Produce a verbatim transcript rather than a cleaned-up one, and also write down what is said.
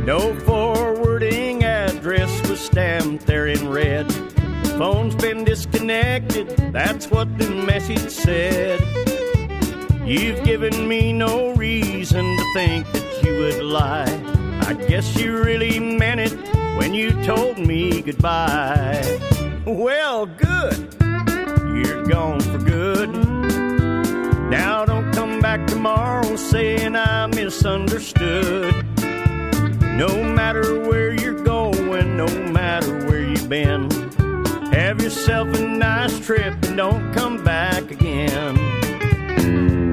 No forwarding address was stamped there in red. Phone's been disconnected, that's what the message said. You've given me no reason to think that you would lie. I guess you really meant it when you told me goodbye. Well, good, you're gone for good. Now don't come back tomorrow saying I misunderstood. No matter where you're going, no matter where you've been, have yourself a nice trip and don't come back again.